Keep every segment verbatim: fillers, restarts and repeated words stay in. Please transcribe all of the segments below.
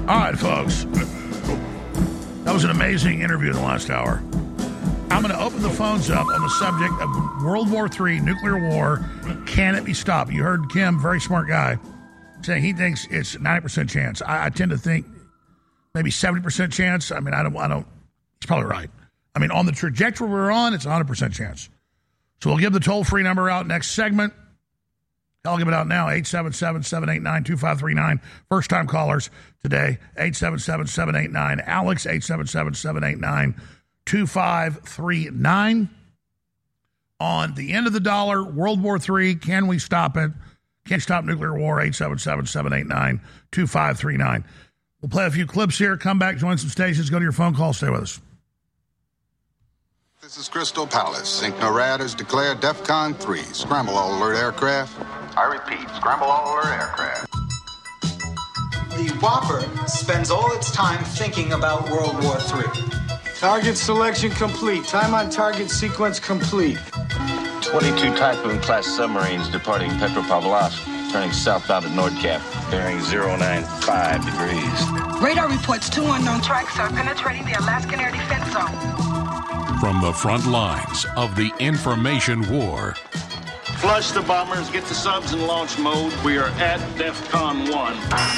All right, folks. That was an amazing interview in the last hour. I'm going to open the phones up on the subject of World War Three, nuclear war. Can it be stopped? You heard Kim, very smart guy, saying he thinks it's a ninety percent chance. I, I tend to think maybe seventy percent chance. I mean, I don't, I don't, he's probably right. I mean, on the trajectory we're on, it's a one hundred percent chance. So we'll give the toll-free number out next segment. I'll give it out now, eight seven seven, seven eight nine, two five three nine. First-time callers today, eight seven seven, seven eight nine, Alex, eight seven seven, seven eight nine, two five three nine. On the end of the dollar, World War Three, can we stop it? Can't stop nuclear war, eight seven seven, seven eight nine, two five three nine. We'll play a few clips here, come back, join some stations, go to your phone call, stay with us. This is Crystal Palace. INCNORAD has declared DEFCON three. Scramble all alert aircraft. I repeat, scramble all alert aircraft. The Whopper spends all its time thinking about World War Three. Target selection complete. Time on target sequence complete. twenty-two Typhoon-class submarines departing Petropavlovsk, turning southbound at Nordkap, bearing zero nine five degrees. Radar reports two unknown tracks are penetrating the Alaskan air defense zone. From the front lines of the information war. Flush the bombers, get the subs in launch mode. We are at DEFCON one.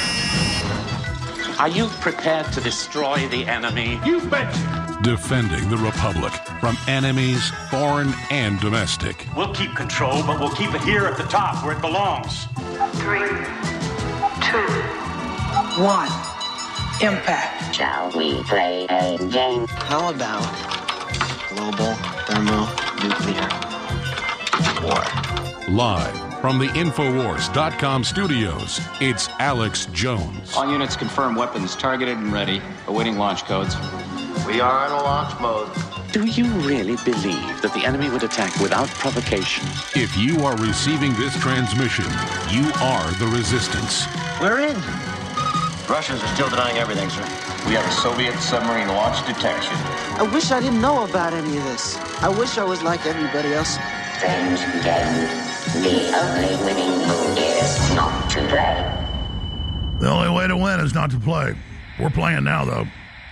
Are you prepared to destroy the enemy? You betcha. Defending the Republic from enemies, foreign and domestic. We'll keep control, but we'll keep it here at the top where it belongs. Three, two, one, impact. Shall we play a game? How about global thermonuclear war? Live from the Infowars dot com studios, it's Alex Jones. All units confirm weapons targeted and ready, awaiting launch codes. We are in a launch mode. Do you really believe that the enemy would attack without provocation? If you are receiving this transmission, you are the resistance. We're in. Russians are still denying everything, sir. We have a Soviet submarine launch detection. I wish I didn't know about any of this. I wish I was like everybody else. Strange game. The only winning move is not to play. The only way to win is not to play. We're playing now, though.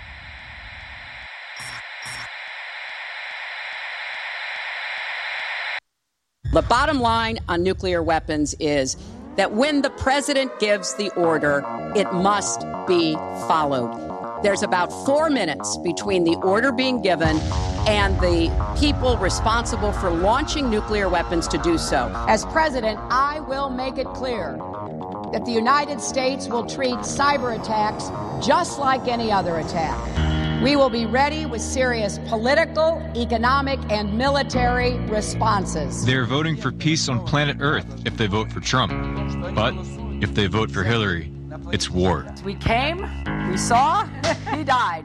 The bottom line on nuclear weapons is that when the president gives the order, it must be followed. There's about four minutes between the order being given and the people responsible for launching nuclear weapons to do so. As president, I will make it clear that the United States will treat cyber attacks just like any other attack. We will be ready with serious political, economic, and military responses. They're voting for peace on planet Earth if they vote for Trump. But if they vote for Hillary, it's war. We came, we saw, he died.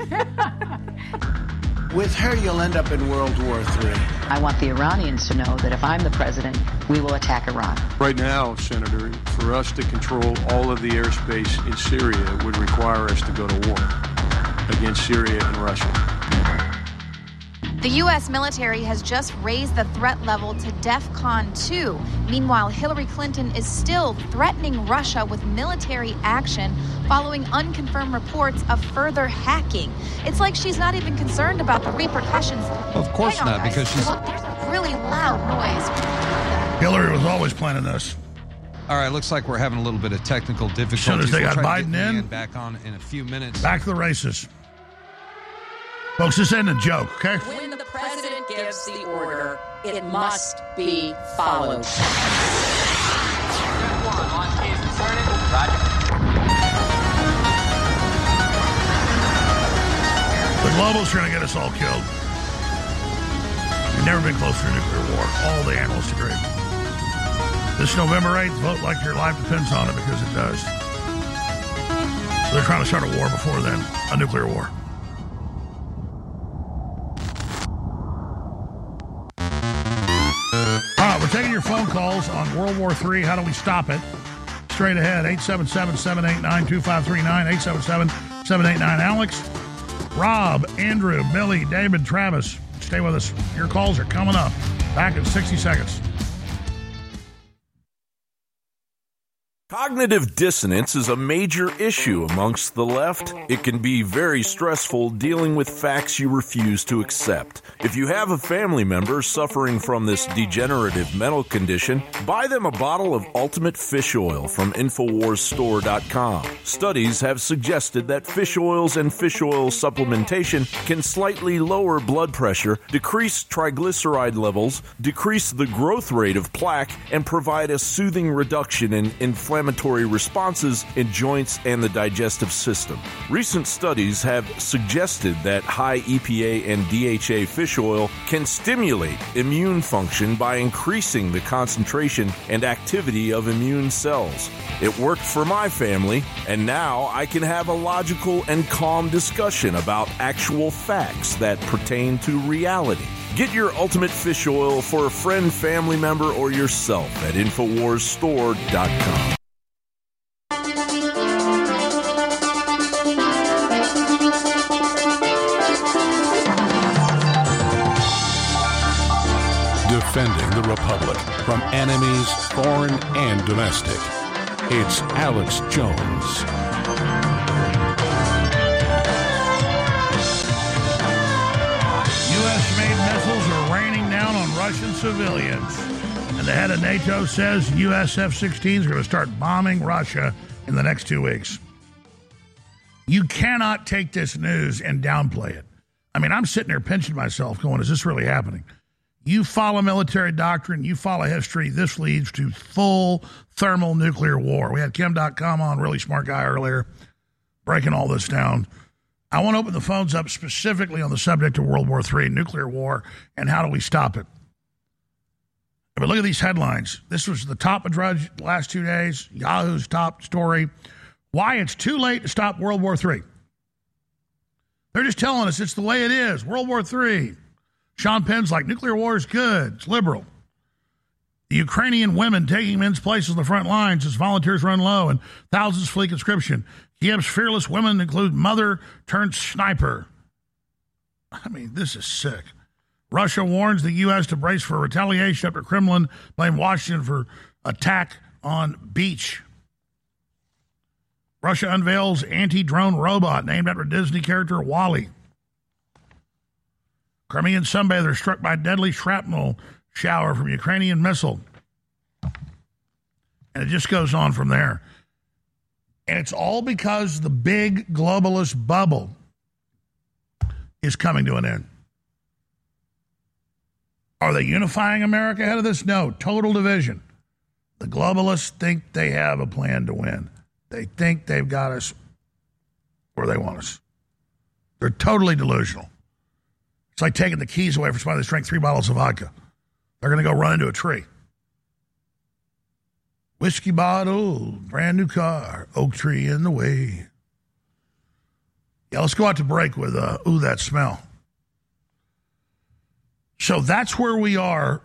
With her, you'll end up in World War Three. I want the Iranians to know that if I'm the president, we will attack Iran. Right now, Senator, for us to control all of the airspace in Syria would require us to go to war against Syria and Russia. The U S military has just raised the threat level to DEFCON two. Meanwhile, Hillary Clinton is still threatening Russia with military action following unconfirmed reports of further hacking. It's like she's not even concerned about the repercussions. Of course Hang on, not, guys. because she's... Look, there's a really loud noise. Hillary was always planning this. All right, looks like we're having a little bit of technical difficulties. As soon as they we'll got try Biden to get in, back on in a few minutes. Back to the races. Folks, this isn't a joke, okay? When the president gives the order, it must be followed. The globals are going to get us all killed. We've never been closer to nuclear war. All the analysts agree. This November eighth, vote like your life depends on it, because it does. They're trying to start a war before then, a nuclear war. All right, we're taking your phone calls on World War Three. How do we stop it? Straight ahead, eight seven seven, seven eight nine, two five three nine, eight seven seven, seven eight nine, Alex, Rob, Andrew, Billy, David, Travis. Stay with us. Your calls are coming up. Back in sixty seconds. Cognitive dissonance is a major issue amongst the left. It can be very stressful dealing with facts you refuse to accept. If you have a family member suffering from this degenerative mental condition, buy them a bottle of Ultimate Fish Oil from Infowars Store dot com. Studies have suggested that fish oils and fish oil supplementation can slightly lower blood pressure, decrease triglyceride levels, decrease the growth rate of plaque, and provide a soothing reduction in inflammation inflammatory responses in joints and the digestive system. Recent studies have suggested that high E P A and D H A fish oil can stimulate immune function by increasing the concentration and activity of immune cells. It worked for my family, and now I can have a logical and calm discussion about actual facts that pertain to reality. Get your Ultimate Fish Oil for a friend, family member, or yourself at Infowars Store dot com. Defending the Republic from enemies, foreign and domestic. It's Alex Jones. U S-made missiles are raining down on Russian civilians. And the head of NATO says U S F sixteens are going to start bombing Russia in the next two weeks. You cannot take this news and downplay it. I mean, I'm sitting there pinching myself going, is this really happening? You follow military doctrine, you follow history, this leads to full thermal nuclear war. We had Kim dot com on, really smart guy earlier, breaking all this down. I want to open the phones up specifically on the subject of World War Three, nuclear war, and how do we stop it. But look at these headlines. This was the top of Drudge the last two days, Yahoo's top story. Why it's too late to stop World War Three. They're just telling us it's the way it is, World War Three. Sean Penn's like, nuclear war is good. It's liberal. The Ukrainian women taking men's places on the front lines as volunteers run low and thousands flee conscription. Kiev's fearless women include mother turned sniper. I mean, this is sick. Russia warns the U S to brace for retaliation after Kremlin blamed Washington for attack on beach. Russia unveils anti-drone robot named after Disney character WALL-E. Crimean sunbather struck by deadly shrapnel shower from Ukrainian missile. And it just goes on from there. And it's all because the big globalist bubble is coming to an end. Are they unifying America ahead of this? No, total division. The globalists think they have a plan to win. They think they've got us where they want us. They're totally delusional. It's like taking the keys away from somebody that's drank three bottles of vodka. They're going to go run into a tree. Whiskey bottle, brand new car, oak tree in the way. Yeah, let's go out to break with, uh, ooh, that smell. So that's where we are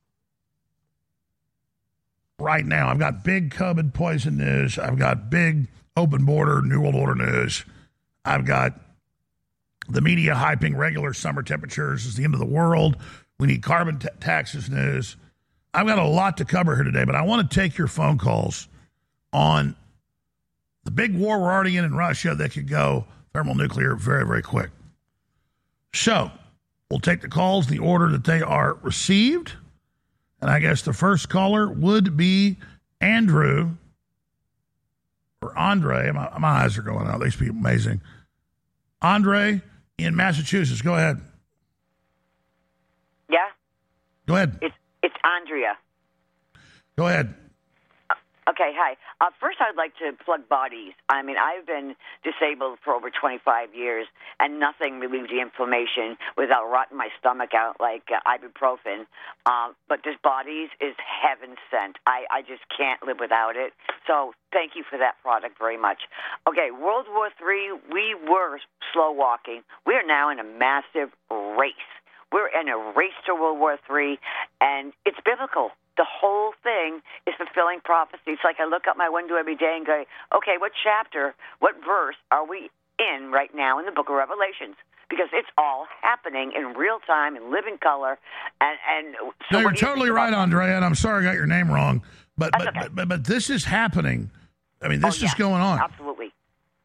right now. I've got big COVID poison news. I've got big open border, New World Order news. I've got the media hyping regular summer temperatures is the end of the world. We need carbon t- taxes news. I've got a lot to cover here today, but I want to take your phone calls on the big war we're already in in Russia that could go thermonuclear very, very quick. So we'll take the calls in the order that they are received. And I guess the first caller would be Andrew or Andre. My, my eyes are going out. These people amazing. Andre in Massachusetts. Go ahead. Yeah? Go ahead. It's it's Andrea. Go ahead. Okay, hi. Uh, first, I'd like to plug bodies. I mean, I've been disabled for over twenty-five years, and nothing relieves the inflammation without rotting my stomach out like uh, ibuprofen. Um, but this bodies is heaven sent. I, I just can't live without it. So thank you for that product very much. Okay, World War Three, we were slow walking. We are now in a massive race. We're in a race to World War Three, and it's biblical. The whole thing is fulfilling prophecy. It's like I look out my window every day and go, okay, what chapter, what verse are we in right now in the book of Revelations? Because it's all happening in real time, in living color. And, and so no, you're totally right, Andrea, and I'm sorry I got your name wrong. But but, okay. but but but this is happening I mean, this oh, is yeah. going on. Absolutely.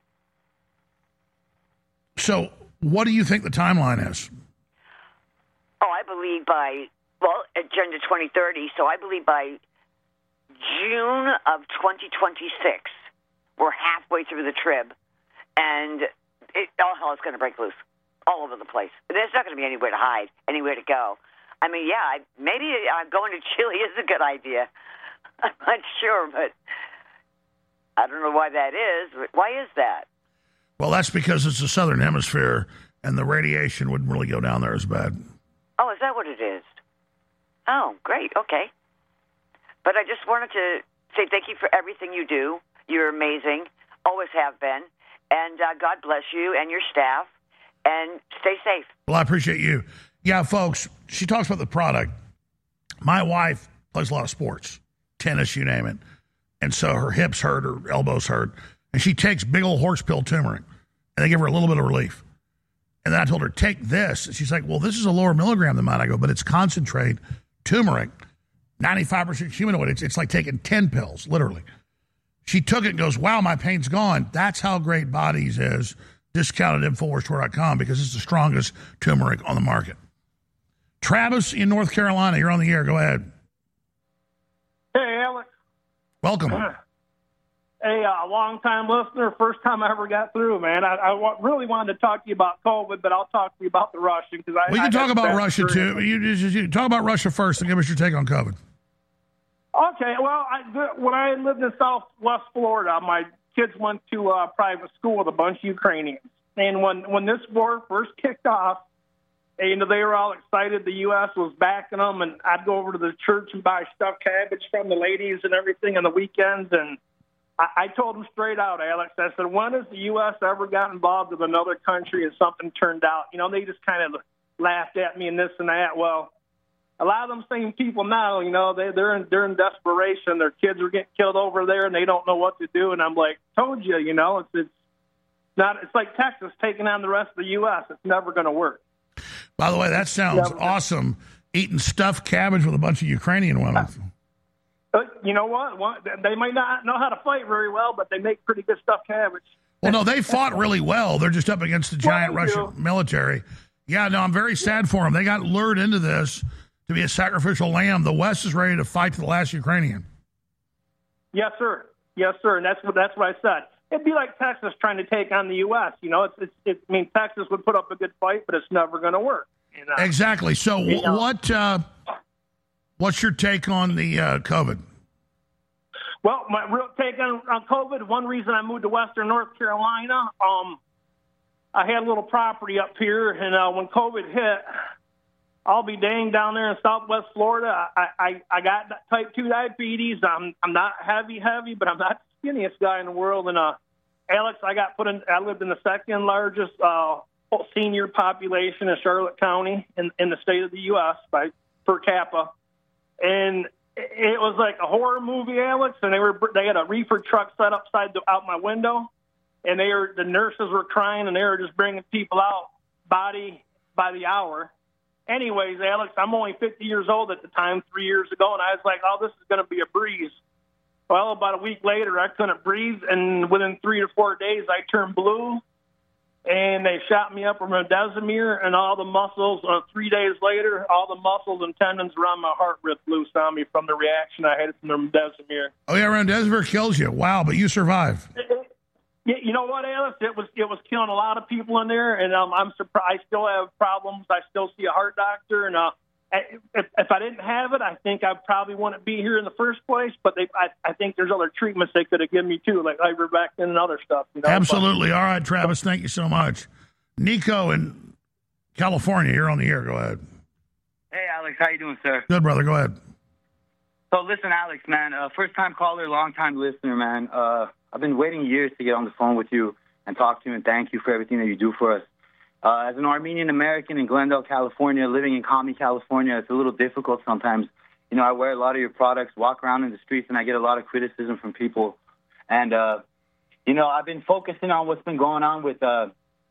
So what do you think the timeline is? Oh, I believe by, well, Agenda twenty thirty, so I believe by June of twenty twenty-six, we're halfway through the trib, and it, all hell is going to break loose all over the place. There's not going to be anywhere to hide, anywhere to go. I mean, yeah, I, maybe uh, going to Chile is a good idea. I'm not sure, but I don't know why that is. Why is that? Well, that's because it's the southern hemisphere, and the radiation wouldn't really go down there as bad. Oh, is that what it is? Oh, great. Okay. But I just wanted to say thank you for everything you do. You're amazing. Always have been. And uh, God bless you and your staff. And stay safe. Well, I appreciate you. Yeah, folks, she talks about the product. My wife plays a lot of sports, tennis, you name it. And so her hips hurt, her elbows hurt. And she takes big old horse pill turmeric. And they give her a little bit of relief. And then I told her, take this. And she's like, well, this is a lower milligram than mine. I go, but it's concentrate turmeric, ninety-five percent humanoid. It's, it's like taking ten pills, literally. She took it and goes, wow, my pain's gone. That's how great Bodies is. Discounted at Infowars Store dot com because it's the strongest turmeric on the market. Travis in North Carolina, you're on the air. Go ahead. Hey, Alex. Welcome. Hey, a uh, long-time listener, first time I ever got through, man. I, I w- really wanted to talk to you about COVID, but I'll talk to you about the Russian. Cause I, we can I talk about Russia, too. You, you, you talk about Russia first and give us your take on COVID. Okay, well, I, when I lived in Southwest Florida, my kids went to uh, private school with a bunch of Ukrainians. And when, when this war first kicked off, and, you know, they were all excited the U S was backing them, and I'd go over to the church and buy stuffed cabbage from the ladies and everything on the weekends, and I, I told them straight out, Alex, I said, when has the U S ever got involved with another country and something turned out? You know, they just kind of laughed at me and this and that. Well, a lot of them same people now, you know, they, they're in they're in desperation. Their kids are getting killed over there, and they don't know what to do. And I'm like, told you, you know, it's it's not. It's like Texas taking on the rest of the U S. It's never going to work. By the way, that sounds never awesome. Eating stuffed cabbage with a bunch of Ukrainian women. Uh, you know what? One, they might not know how to fight very well, but they make pretty good stuffed cabbage. Well, no, they fought really well. They're just up against the giant Well, Russian do. military. Yeah, no, I'm very sad for them. They got lured into this to be a sacrificial lamb. The West is ready to fight to the last Ukrainian. Yes, sir. Yes, sir. And that's what that's what I said. It'd be like Texas trying to take on the U S. You know, it's it's. It, I mean, Texas would put up a good fight, but it's never going to work. You know? Exactly. So, You know? what? Uh, what's your take on the uh, COVID? Well, my real take on, on COVID, one reason I moved to Western North Carolina, um, I had a little property up here, and uh, when COVID hit, I'll be dang down there in Southwest Florida. I, I, I got type two diabetes. I'm I'm not heavy, heavy, but I'm not the skinniest guy in the world. And, uh, Alex, I got put in, I lived in the second largest uh, senior population in Charlotte County in, in the state of the U S by per capita. And it was like a horror movie, Alex, and they were they had a reefer truck set upside the, out my window, and they were the nurses were crying, and they were just bringing people out body by the hour. Anyways, Alex, I'm only fifty years old at the time, three years ago, and I was like, oh, this is going to be a breeze. Well, about a week later, I couldn't breathe, and within three to four days, I turned blue, and they shot me up with remdesivir, and all the muscles, uh, three days later, all the muscles and tendons around my heart ripped loose on me from the reaction I had from the remdesivir. Oh, yeah, remdesivir kills you. Wow, but you survive. Yeah, you know what, Alex? It was it was killing a lot of people in there, and um, I'm surprised. I still have problems. I still see a heart doctor, and uh, if, if I didn't have it, I think I probably wouldn't be here in the first place. But they, I, I think there's other treatments they could have given me too, like ivermectin and other stuff. You know? Absolutely. All right, Travis, thank you so much. Nico in California, you're on the air. Go ahead. Hey, Alex, how you doing, sir? Good, brother. Go ahead. So, listen, Alex, man, uh, first-time caller, long-time listener, man. Uh, I've been waiting years to get on the phone with you and talk to you and thank you for everything that you do for us. Uh, as an Armenian-American in Glendale, California, living in Kami, California, it's a little difficult sometimes. You know, I wear a lot of your products, walk around in the streets, and I get a lot of criticism from people. And, uh, you know, I've been focusing on what's been going on with uh,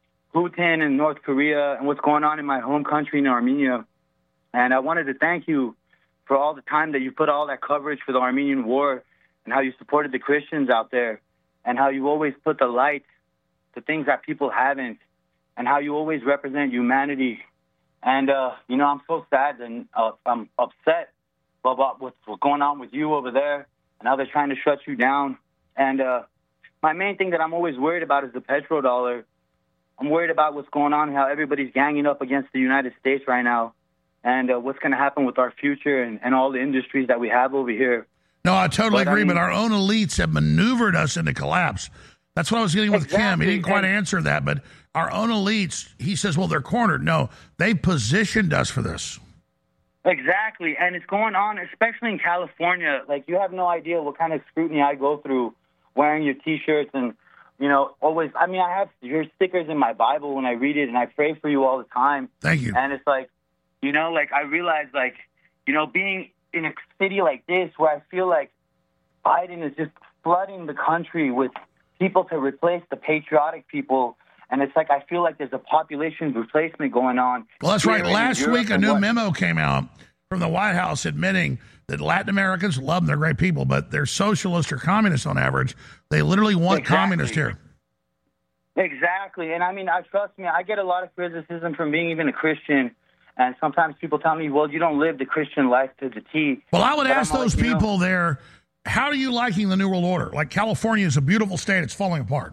Putin and North Korea and what's going on in my home country in Armenia. And I wanted to thank you for all the time that you put all that coverage for the Armenian war and how you supported the Christians out there. and how you always put the light to things that people haven't, and how you always represent humanity. And, uh, you know, I'm so sad and uh, I'm upset about what's going on with you over there and how they're trying to shut you down. And uh, my main thing that I'm always worried about is the petrodollar. I'm worried about what's going on, how everybody's ganging up against the United States right now, and uh, what's going to happen with our future and, and all the industries that we have over here. No, I totally but, agree, I mean, but our own elites have maneuvered us into collapse. That's what I was getting with exactly. Kim. He didn't quite and, answer that, but our own elites, he says, well, they're cornered. No, they positioned us for this. Exactly, and it's going on, especially in California. Like, you have no idea what kind of scrutiny I go through wearing your T-shirts and, you know, always, I mean, I have your stickers in my Bible when I read it, and I pray for you all the time. Thank you. And it's like, you know, like, I realize, like, you know, being in a city like this where I feel like Biden is just flooding the country with people to replace the patriotic people. And it's like I feel like there's a population replacement going on. Well, that's right. Last Europe week, a new what? memo came out from the White House admitting that Latin Americans love them. They're great people, but they're socialists or communists on average. They literally want exactly. communists here. Exactly. And I mean, I trust me, I get a lot of criticism from being even a Christian. And sometimes people tell me, well, you don't live the Christian life to the T. Well, I would but ask I'm those like, people you know, there, how are you liking the New World Order? Like, California is a beautiful state. It's falling apart.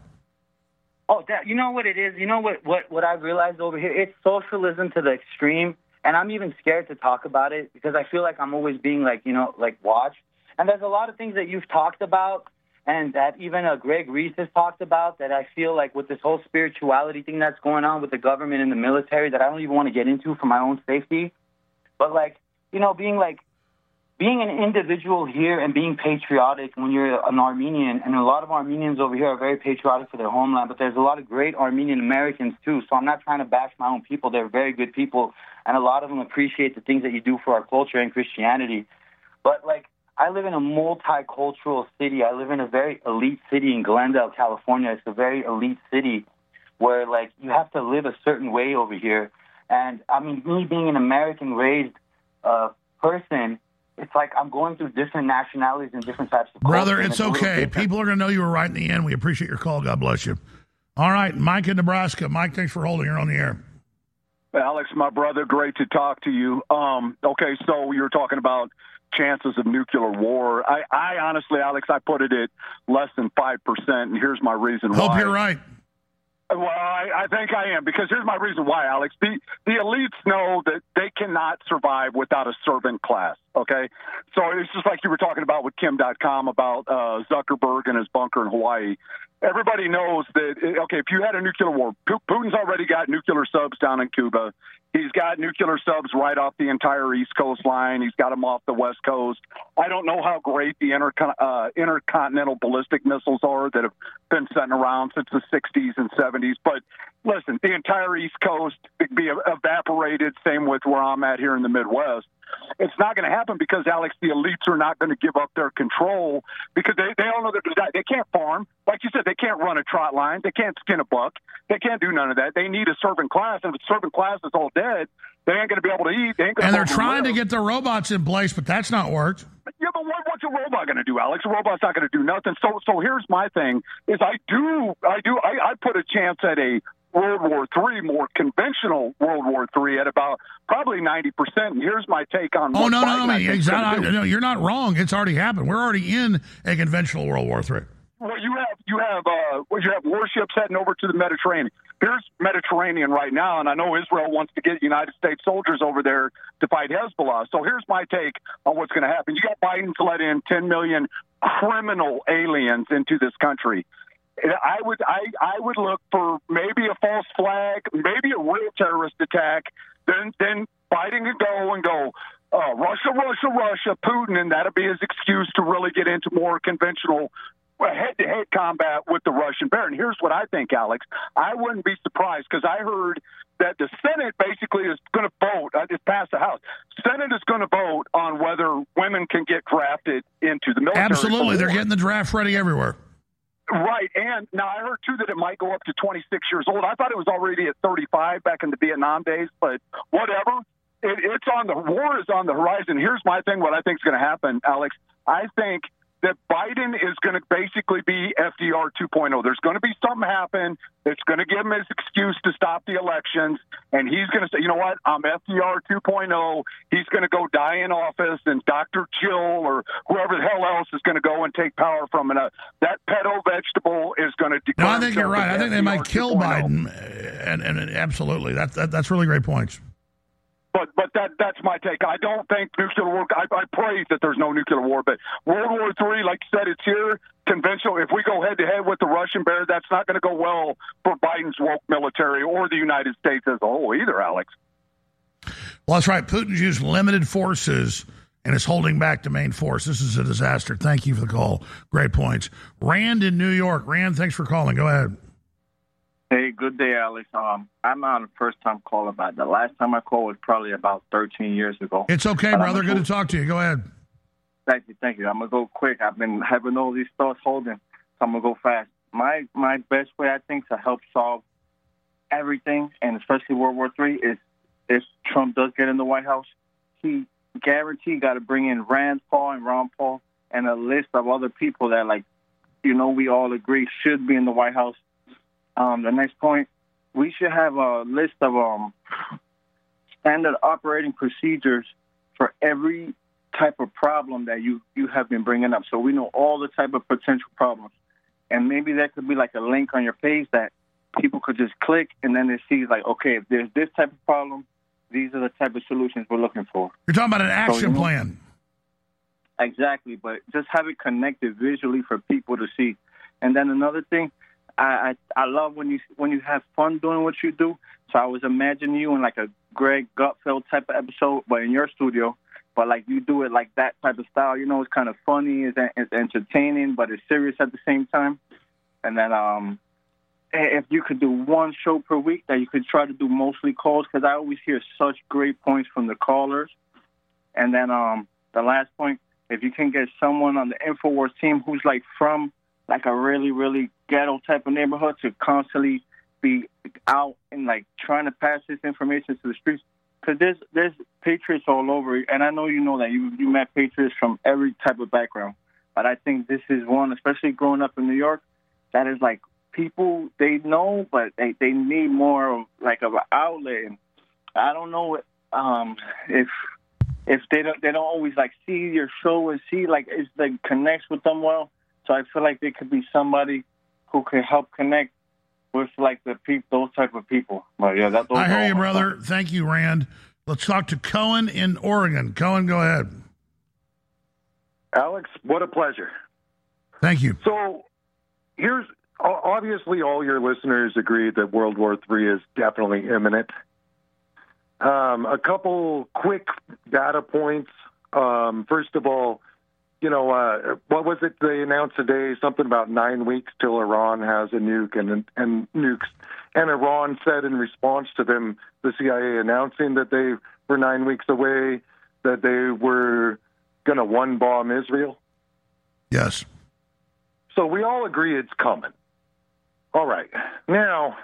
Oh, that, you know what it is? You know what, what, what I've realized over here? It's socialism to the extreme. And I'm even scared to talk about it because I feel like I'm always being, like, you know, like, watched. And there's a lot of things that you've talked about and that even uh, Greg Reese has talked about that I feel like with this whole spirituality thing that's going on with the government and the military that I don't even want to get into for my own safety. But, like, you know, being, like, being an individual here and being patriotic when you're an Armenian, and a lot of Armenians over here are very patriotic for their homeland, but there's a lot of great Armenian Americans, too. So I'm not trying to bash my own people. They're very good people, and a lot of them appreciate the things that you do for our culture and Christianity. But, like, I live in a multicultural city. I live in a very elite city in Glendale, California. It's a very elite city where, like, you have to live a certain way over here. And, I mean, me being an American-raised uh, person, it's like I'm going through different nationalities and different types of Brother, culture, it's it's okay. People are going to know you were right in the end. We appreciate your call. God bless you. All right, Mike in Nebraska. Mike, thanks for holding. You're on the air. Alex, my brother, great to talk to you. Um, okay, so you were talking about chances of nuclear war. I, I honestly, Alex, I put it at less than five percent, and here's my reason Hope why. you're right. Well, I, I think I am, because here's my reason why, Alex. The, the elites know that they cannot survive without a servant class, okay? So it's just like you were talking about with Kim dot com about uh, Zuckerberg and his bunker in Hawaii. Everybody knows that, okay, if you had a nuclear war, Putin's already got nuclear subs down in Cuba. He's got nuclear subs right off the entire East Coast line. He's got them off the West Coast. I don't know how great the intercon- uh, intercontinental ballistic missiles are that have been sitting around since the sixties and seventies. But listen, the entire East Coast could be evaporated, same with where I'm at here in the Midwest. It's not going to happen because, Alex, the elites are not going to give up their control because they, they all know that they can't farm. Like you said, they can't run a trot line. They can't skin a buck. They can't do none of that. They need a servant class, and if the servant class is all dead, they ain't going to be able to eat. They ain't gonna and they're to trying live. to get their robots in place, but that's not worked. Yeah, but what, what's a robot going to do, Alex? A robot's not going to do nothing. So, so here's my thing: is I do, I do, I, I put a chance at a World War Three, more conventional World War Three, at about probably ninety percent. And here's my take on. Oh what no, no, Biden, no, I no, think, is exactly. gonna do. No, you're not wrong. It's already happened. We're already in a conventional World War Three. Well, you have you have uh, well, you have warships heading over to the Mediterranean. Here's Mediterranean right now, and I know Israel wants to get United States soldiers over there to fight Hezbollah. So here's my take on what's going to happen. You got Biden to let in ten million criminal aliens into this country. I would I, I would look for maybe a false flag, maybe a real terrorist attack. Then then Biden could go and go. Uh, Russia, Russia, Russia, Putin, and that'll be his excuse to really get into more conventional head-to-head combat with the Russian Baron. Here's what I think, Alex. I wouldn't be surprised because I heard that the Senate basically is going to vote. I just passed the House. Senate is going to vote on whether women can get drafted into the military. Absolutely. They're getting the draft ready everywhere. Right, and now I heard, too, that it might go up to twenty-six years old. I thought it was already at thirty-five back in the Vietnam days, but whatever. It, it's on the war is on the horizon. Here's my thing, what I think is going to happen, Alex. I think that Biden is going to basically be F D R two point oh. There's going to be something happen that's going to give him his excuse to stop the elections, and he's going to say, you know what, I'm F D R two point oh. He's going to go die in office, and Doctor Jill or whoever the hell else is going to go and take power from it. Uh, that pedo vegetable is going to declare. No, I think you're right. I think they might kill 2.0. Biden, and, and, and absolutely, that, that that's really great points. But but that that's my take. I don't think nuclear war. I, I pray that there's no nuclear war. But World War Three, like you said, it's here. Conventional. If we go head to head with the Russian bear, that's not going to go well for Biden's woke military or the United States as a whole either, Alex. Well, that's right. Putin's used limited forces and is holding back the main force. This is a disaster. Thank you for the call. Great points. Rand in New York. Rand, thanks for calling. Go ahead. Hey, good day, Alex. Um, I'm not a first-time caller, but the last time I called was probably about thirteen years ago. It's okay, but brother. Good go, to talk to you. Go ahead. Thank you, thank you. I'm going to go quick. I've been having all these thoughts holding, so I'm going to go fast. My my best way, I think, to help solve everything, and especially World War Three, is if Trump does get in the White House, he guaranteed got to bring in Rand Paul and Ron Paul and a list of other people that, like, you know, we all agree should be in the White House. Um, the next point, we should have a list of um, standard operating procedures for every type of problem that you, you have been bringing up. So we know all the type of potential problems. And maybe there could be like a link on your page that people could just click and then they see like, okay, if there's this type of problem, these are the type of solutions we're looking for. You're talking about an action so, you know, plan. Exactly, but just have it connected visually for people to see. And then another thing, I, I I love when you when you have fun doing what you do. So I was imagining you in like a Greg Gutfeld type of episode, but in your studio. But like you do it like that type of style. You know, it's kind of funny, it's, it's entertaining, but it's serious at the same time. And then um, if you could do one show per week, that you could try to do mostly calls, because I always hear such great points from the callers. And then um, the last point, if you can get someone on the InfoWars team who's like from like a really, really ghetto type of neighborhood to constantly be out and like trying to pass this information to the streets. Because there's, there's patriots all over. And I know you know that. You, you met patriots from every type of background. But I think this is one, especially growing up in New York, that is like people, they know, but they, they need more of like of an outlet. And I don't know um, if if they don't, they don't always like see your show and see like it's like connects with them well. So I feel like there could be somebody who could help connect with like the pe- those type of people. But yeah, that. Those I hear you, brother. Stuff. Thank you, Rand. Let's talk to Cohen in Oregon. Cohen, go ahead. Alex, what a pleasure. Thank you. So here's obviously all your listeners agree that World War Three is definitely imminent. Um, a couple quick data points. Um, first of all, you know, uh, what was it they announced today? Something about nine weeks till Iran has a nuke and, and nukes. And Iran said in response to them, the C I A announcing that they were nine weeks away, that they were going to one-bomb Israel. Yes. So we all agree it's coming. All right. Now,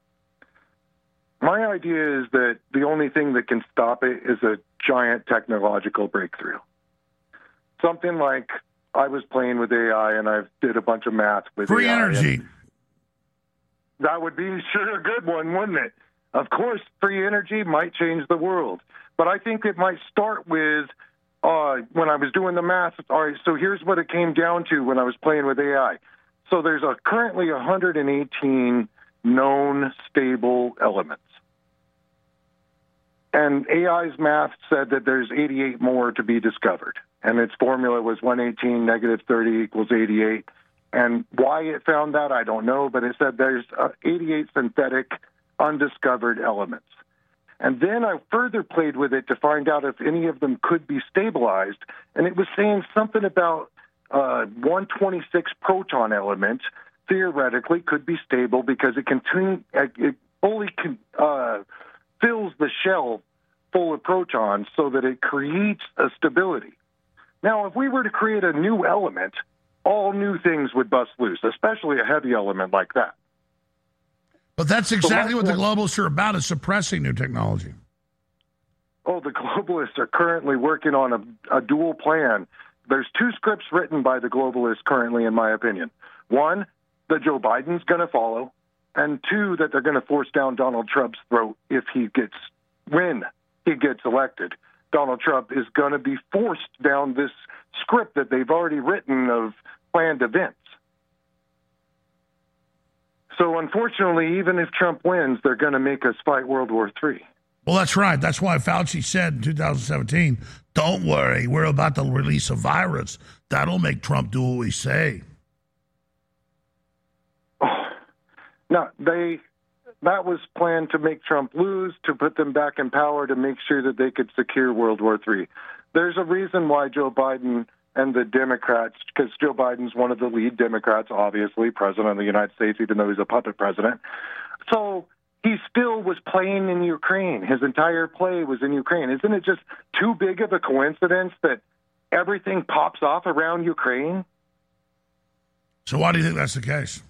my idea is that the only thing that can stop it is a giant technological breakthrough. Something like I was playing with A I and I did a bunch of math with free A I. Free energy. That would be sure a good one, wouldn't it? Of course, free energy might change the world. But I think it might start with, uh, when I was doing the math, all right, so here's what it came down to when I was playing with A I. So there's a, currently one hundred eighteen known stable elements. And A I's math said that there's eighty-eight more to be discovered. And its formula was one eighteen negative thirty equals eighty-eight. And why it found that, I don't know, but it said there's uh, eighty-eight synthetic undiscovered elements. And then I further played with it to find out if any of them could be stabilized. And it was saying something about uh, one twenty-six proton element theoretically could be stable because it, continue, it fully can, uh, fills the shell full of protons so that it creates a stability. Now, if we were to create a new element, all new things would bust loose, especially a heavy element like that. But that's exactly so what the globalists are about, is suppressing new technology. Oh, the globalists are currently working on a, a dual plan there's two scripts written by the globalists currently, in my opinion. One, that Joe Biden's going to follow, and two, that they're going to force down Donald Trump's throat if he gets, when he gets elected. Donald Trump is going to be forced down this script that they've already written of planned events. So unfortunately, even if Trump wins, they're going to make us fight World War Three. Well, that's right. That's why Fauci said in two thousand seventeen, don't worry, we're about to release a virus. That'll make Trump do what we say. Oh, no, they, that was planned to make Trump lose, to put them back in power, to make sure that they could secure World War Three. There's a reason why Joe Biden and the Democrats, because Joe Biden's one of the lead Democrats, obviously, president of the United States, even though he's a puppet president. So he still was playing in Ukraine. His entire play was in Ukraine. Isn't it just too big of a coincidence that everything pops off around Ukraine? So why do you think that's the case?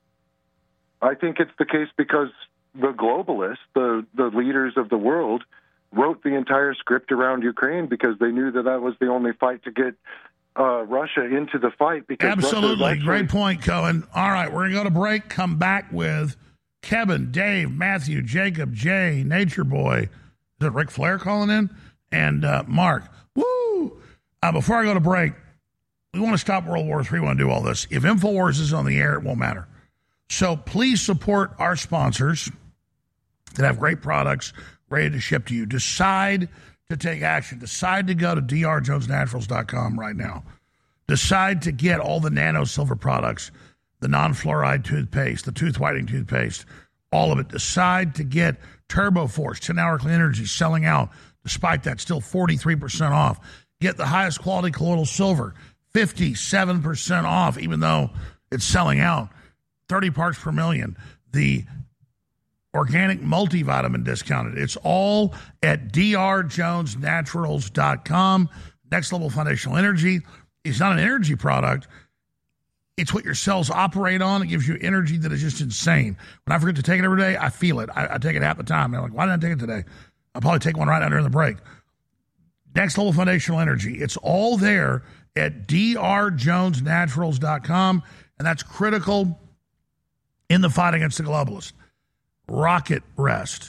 I think it's the case because the globalists, the, the leaders of the world, wrote the entire script around Ukraine because they knew that that was the only fight to get uh, Russia into the fight. Because Absolutely. actually... Great point, Cohen. All right, we're going to go to break, come back with Kevin, Dave, Matthew, Jacob, Jay, Nature Boy. Is it Ric Flair calling in? And uh, Mark. Woo! Uh, before I go to break, we want to stop World War Three. We want to do all this. If InfoWars is on the air, it won't matter. So please support our sponsors that have great products ready to ship to you. Decide to take action. Decide to go to d r jones naturals dot com right now. Decide to get all the nano silver products, the non-fluoride toothpaste, the tooth whitening toothpaste, all of it. Decide to get Turbo Force, ten hour Clean Energy, selling out. Despite that, still forty-three percent off. Get the highest quality colloidal silver, fifty-seven percent off, even though it's selling out. thirty parts per million. The organic multivitamin discounted. It's all at d r jones naturals dot com. Next Level Foundational Energy is not an energy product. It's what your cells operate on. It gives you energy that is just insane. When I forget to take it every day, I feel it. I, I take it half the time. I'm like, why didn't I take it today? I'll probably take one right now during the break. Next Level Foundational Energy. It's all there at d r jones naturals dot com, and that's critical in the fight against the globalists. Rocket Rest,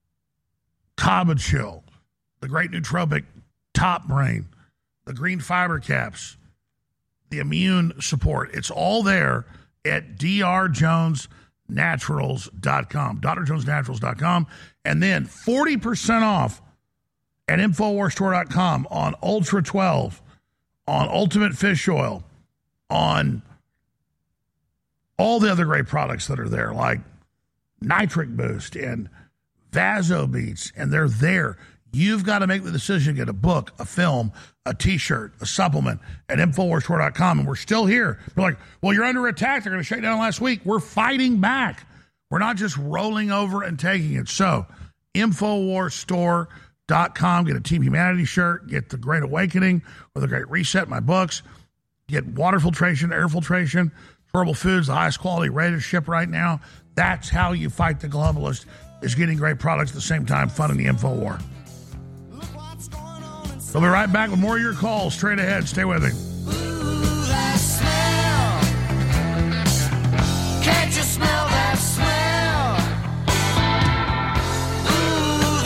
Kaba Chill, the Great Nootropic Top Brain, the Green Fiber Caps, the Immune Support. It's all there at d r jones naturals dot com, d r jones naturals dot com, and then forty percent off at infowars store dot com on Ultra twelve, on Ultimate Fish Oil, on all the other great products that are there, like Nitric Boost and Vasobeats, and they're there. You've got to make the decision to get a book, a film, a T-shirt, a supplement at infowars store dot com, and we're still here. We're like, well, you're under attack. They're going to shut down last week. We're fighting back. We're not just rolling over and taking it. So infowars store dot com, get a Team Humanity shirt, get the Great Awakening or the Great Reset, my books, get water filtration, air filtration, Herbal Foods, the highest quality, ready to ship right now. That's how you fight the globalist, is getting great products at the same time funding the info war. We'll be right back with more of your calls straight ahead. Stay with me. Ooh, that smell. Can't you smell that smell? Ooh,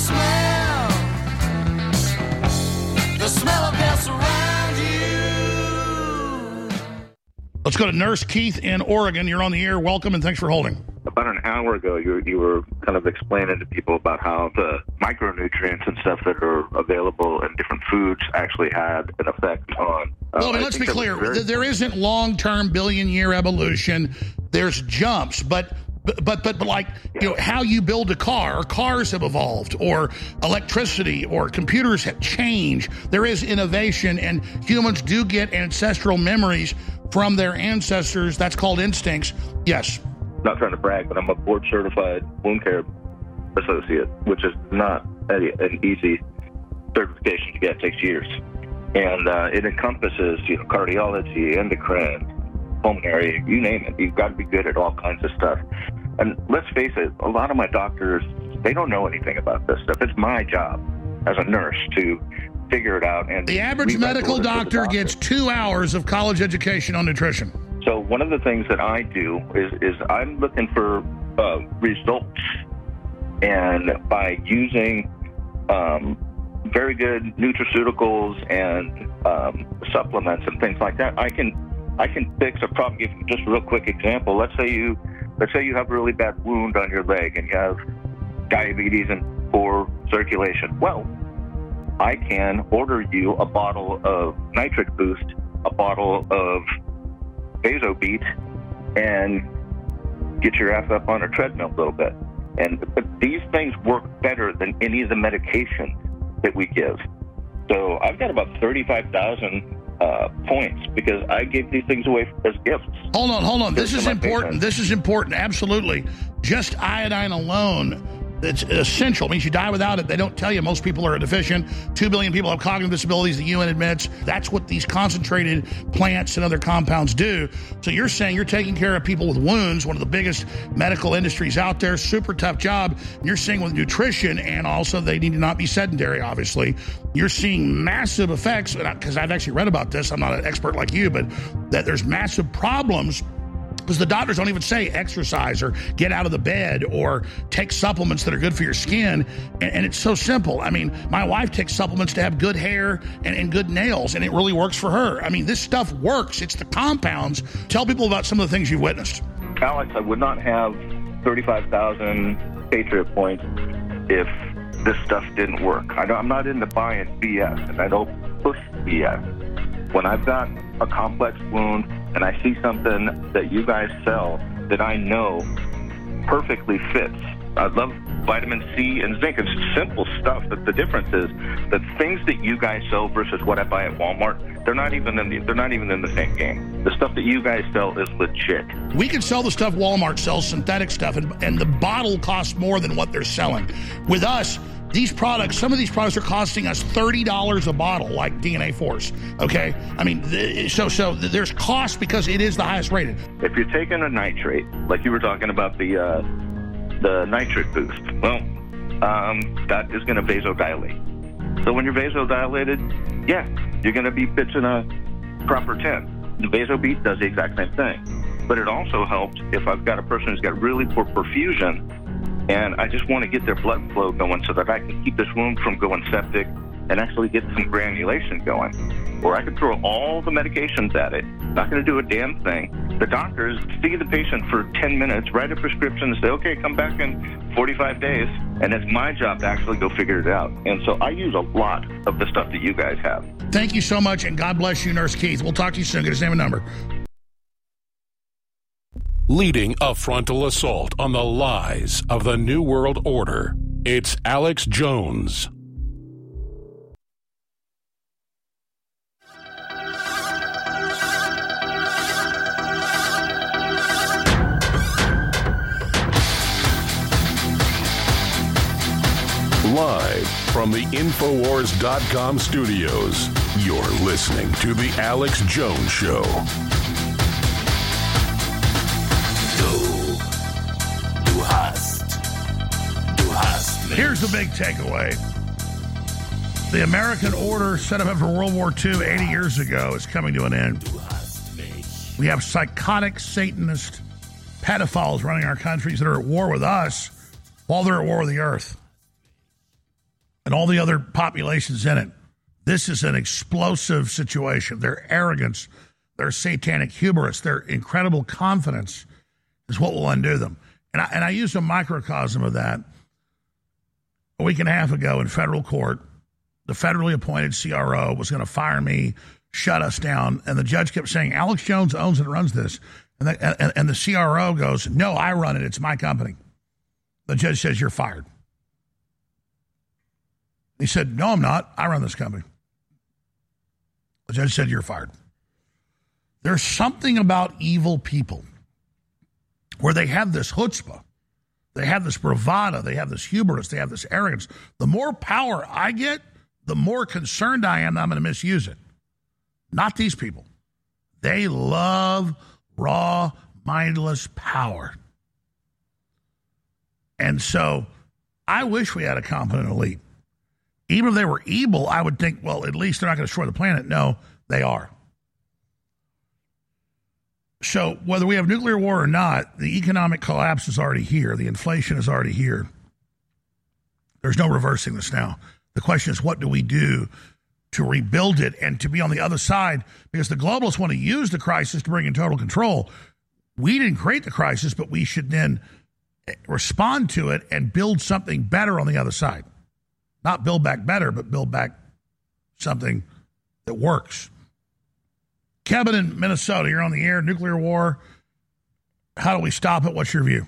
that smell. The smell of death around you. Let's go to Nurse Keith in Oregon. You're on the air. Welcome, and thanks for holding. About an hour ago, you, you were kind of explaining to people about how the micronutrients and stuff that are available in different foods actually had an effect on... Uh, well, I mean, let's be clear. Very... There isn't long-term billion-year evolution. There's jumps, but... But, but, but, but like, you know, how you build a car, or cars have evolved, or electricity, or computers have changed. There is innovation, and humans do get ancestral memories from their ancestors. That's called instincts. Yes. Not trying to brag, but I'm a board-certified wound care associate, which is not a, an easy certification to get. It takes years. And uh, it encompasses, you know, cardiology, endocrine, pulmonary, you name it. You've got to be good at all kinds of stuff. And let's face it, a lot of my doctors, they don't know anything about this stuff. It's my job as a nurse to figure it out. And the average we write medical orders to the doctor, doctor gets two hours of college education on nutrition. So one of the things that I do is, is I'm looking for uh, results. And by using um, very good nutraceuticals and um, supplements and things like that, I can I can fix a problem. Give you just a real quick example. Let's say you let's say you have a really bad wound on your leg and you have diabetes and poor circulation. Well, I can order you a bottle of Nitric Boost, a bottle of Vasobeat, and get your ass up on a treadmill a little bit. And but these things work better than any of the medications that we give. So I've got about thirty-five thousand uh, points because I gave these things away as gifts. Hold on, hold on. This To is my important. patients. This is important. Absolutely. Just iodine alone, it's essential. It means you die without it. They don't tell you most people are deficient. Two billion people have cognitive disabilities, the U N admits. That's what these concentrated plants and other compounds do. So you're saying you're taking care of people with wounds, one of the biggest medical industries out there, super tough job. And you're seeing with nutrition, and also they need to not be sedentary, obviously. You're seeing massive effects, because I've actually read about this. I'm not an expert like you, but that there's massive problems because the doctors don't even say exercise or get out of the bed or take supplements that are good for your skin. And, and it's so simple. I mean, my wife takes supplements to have good hair and, and good nails, and it really works for her. I mean, this stuff works. It's the compounds. Tell people about some of the things you've witnessed. Alex, I would not have thirty-five thousand Patriot points if this stuff didn't work. I don't, I'm not into buying B S, and I don't push B S. When I've got a complex wound and I see something that you guys sell that I know perfectly fits, I love vitamin C and zinc. It's simple stuff, but the difference is the things that you guys sell versus what I buy at Walmart, they're not even in the, they're not even in the same game. The stuff that you guys sell is legit. We can sell the stuff Walmart sells, synthetic stuff, and, and the bottle costs more than what they're selling. With us, these products, some of these products are costing us thirty dollars a bottle, like D N A Force, okay? I mean, th- so so there's cost because it is the highest rated. If you're taking a nitrate, like you were talking about the uh, the Nitric Boost, well, um, that is going to vasodilate. So when you're vasodilated, yeah, you're going to be pitching a proper ten. The Vasobeat does the exact same thing. But it also helps if I've got a person who's got really poor perfusion and I just want to get their blood flow going so that I can keep this wound from going septic and actually get some granulation going. Or I could throw all the medications at it, not going to do a damn thing. The doctors see the patient for ten minutes, write a prescription, and say, okay, come back in forty-five days. And it's my job to actually go figure it out. And so I use a lot of the stuff that you guys have. Thank you so much, and God bless you, Nurse Keith. We'll talk to you soon. Get his name and number. Leading a frontal assault on the lies of the New World Order, it's Alex Jones. Live from the Infowars dot com studios, you're listening to The Alex Jones Show. Here's the big takeaway. The American order set up after World War Two eighty years ago is coming to an end. We have psychotic Satanist pedophiles running our countries that are at war with us while they're at war with the earth and all the other populations in it. This is an explosive situation. Their arrogance, their satanic hubris, their incredible confidence is what will undo them. And I, and I used a microcosm of that a week and a half ago in federal court. The federally appointed C R O was going to fire me, shut us down, and the judge kept saying, Alex Jones owns and runs this. And the, and, and the C R O goes, no, I run it. It's my company. The judge says, you're fired. He said, no, I'm not. I run this company. The judge said, you're fired. There's something about evil people where they have this chutzpah. They have this bravado. They have this hubris. They have this arrogance. The more power I get, the more concerned I am that I'm going to misuse it. Not these people. They love raw, mindless power. And so I wish we had a competent elite. Even if they were evil, I would think, well, at least they're not going to destroy the planet. No, they are. So whether we have nuclear war or not, the economic collapse is already here. The inflation is already here. There's no reversing this now. The question is, what do we do to rebuild it and to be on the other side? Because the globalists want to use the crisis to bring in total control. We didn't create the crisis, but we should then respond to it and build something better on the other side. Not build back better, but build back something that works. Kevin in Minnesota, you're on the air. Nuclear war. How do we stop it? What's your view?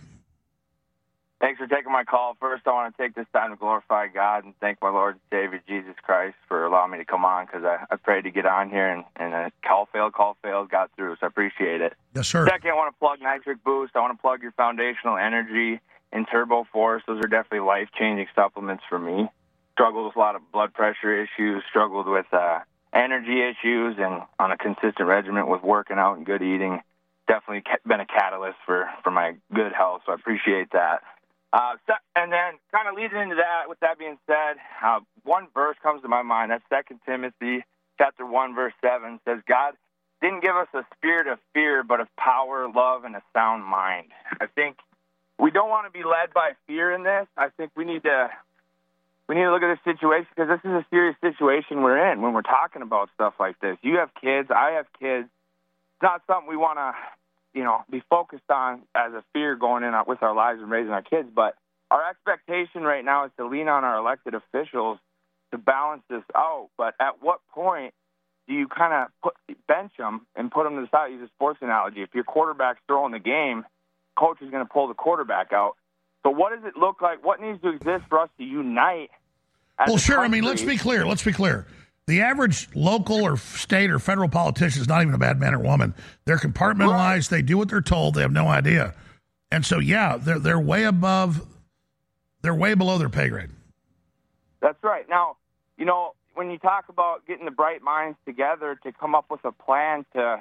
Thanks for taking my call. First, I want to take this time to glorify God and thank my Lord and Savior, Jesus Christ, for allowing me to come on, because I, I prayed to get on here, and, and a call failed, call failed, got through, so I appreciate it. Yes, sir. Second, I want to plug Nitric Boost. I want to plug your Foundational Energy and Turbo Force. Those are definitely life-changing supplements for me. Struggled with a lot of blood pressure issues, struggled with uh, energy issues, and on a consistent regimen with working out and good eating. Definitely been a catalyst for, for my good health, so I appreciate that. Uh, and then kind of leading into that, with that being said, uh, one verse comes to my mind. That's Second Timothy chapter one, verse seven, says, God didn't give us a spirit of fear, but of power, love, and a sound mind. I think we don't want to be led by fear in this. I think we need to we need to look at this situation, because this is a serious situation we're in when we're talking about stuff like this. You have kids. I have kids. It's not something we want to, you know, be focused on as a fear going in with our lives and raising our kids. But our expectation right now is to lean on our elected officials to balance this out. But at what point do you kind of put bench them and put them to the side? Use a sports analogy. If your quarterback's throwing the game, coach is going to pull the quarterback out. So what does it look like? What needs to exist for us to unite? As well, sure. country? I mean, let's be clear. Let's be clear. The average local or state or federal politician is not even a bad man or woman. They're compartmentalized. Right. They do what they're told. They have no idea. And so, yeah, they're they're way above, they're way below their pay grade. That's right. Now, you know, when you talk about getting the bright minds together to come up with a plan to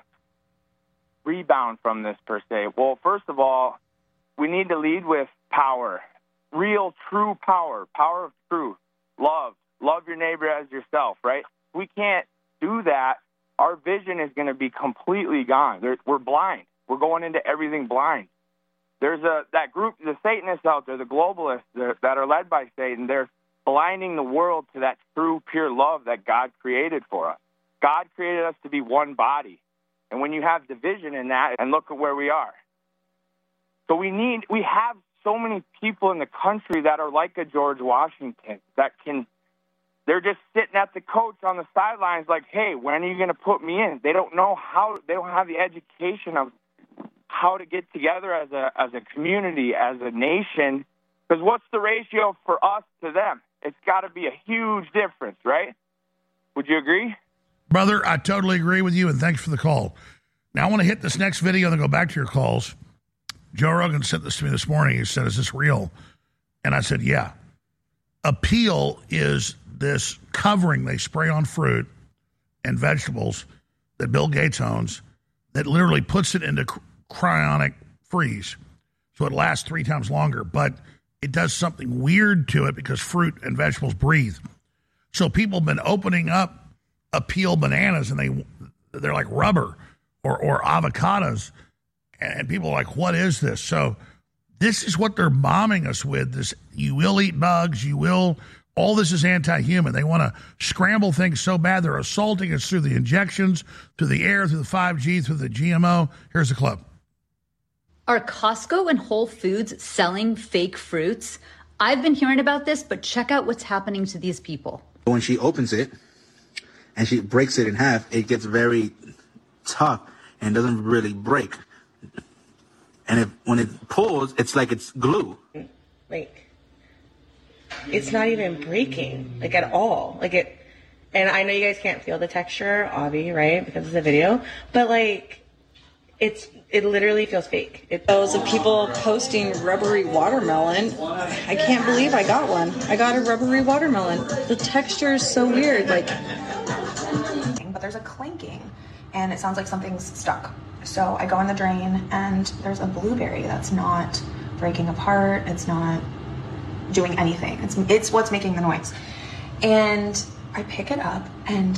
rebound from this, per se, well, first of all, we need to lead with power, real, true power, power of truth, love. Love your neighbor as yourself, right? If we can't do that, our vision is going to be completely gone. There, we're blind. We're going into everything blind. There's a that group, the Satanists out there, the globalists that are led by Satan, they're blinding the world to that true, pure love that God created for us. God created us to be one body. And when you have division in that, and look at where we are. So we need, we have so many people in the country that are like a George Washington, that can, they're just sitting at the coach on the sidelines like, hey, when are you going to put me in? They don't know how, they don't have the education of how to get together as a as a community, as a nation. Because what's the ratio for us to them? It's got to be a huge difference, right? Would you agree? Brother, I totally agree with you, and thanks for the call. Now I want to hit this next video and then go back to your calls. Joe Rogan sent this to me this morning. He said, is this real? And I said, yeah. Appeal is this covering they spray on fruit and vegetables that Bill Gates owns that literally puts it into cryonic freeze. So it lasts three times longer, but it does something weird to it because fruit and vegetables breathe. So people have been opening up Appeal bananas and they, they're like rubber or, or avocados. And people are like, what is this? So this is what they're bombing us with. This, you will eat bugs. You will, all this is anti-human. They want to scramble things so bad. They're assaulting us through the injections, through the air, through the five G, through the G M O. Here's the clip. Are Costco and Whole Foods selling fake fruits? I've been hearing about this, but check out what's happening to these people. When she opens it and she breaks it in half, it gets very tough and doesn't really break. And if, when it pulls, it's like it's glue. Like, it's not even breaking, like, at all. Like, it, and I know you guys can't feel the texture, Avi, right, because it's a video, but, like, it's, it literally feels fake. It, Those of people posting rubbery watermelon. I can't believe I got one. I got a rubbery watermelon. The texture is so weird, like. But there's a clinking, and it sounds like something's stuck. So I go in the drain, and there's a blueberry that's not breaking apart. It's not doing anything. It's it's what's making the noise. And I pick it up, and